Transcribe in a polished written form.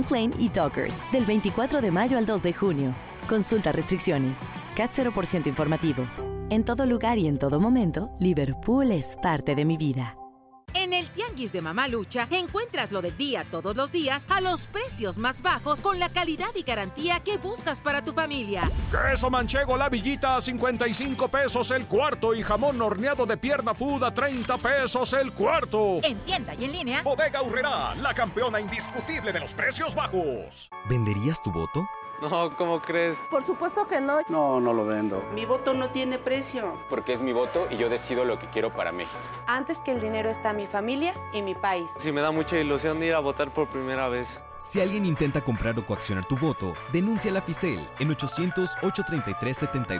Plain y Dockers, del 24 de mayo al 2 de junio. Consulta restricciones. CAT 0% informativo. En todo lugar y en todo momento, Liverpool es parte de mi vida. En el Tianguis de Mamalucha encuentras lo del día todos los días a los precios más bajos con la calidad y garantía que buscas para tu familia. Queso manchego La Villita a 55 pesos el cuarto y jamón horneado de Pierna Food a 30 pesos el cuarto. En tienda y en línea. Bodega Aurrerá, la campeona indiscutible de los precios bajos. ¿Venderías tu voto? No, ¿cómo crees? Por supuesto que no. No, no lo vendo. Mi voto no tiene precio. Porque es mi voto y yo decido lo que quiero para México. Antes que el dinero está mi familia y mi país. Sí, me da mucha ilusión de ir a votar por primera vez. Si alguien intenta comprar o coaccionar tu voto, denuncia a la FICEL en 800-833-7200.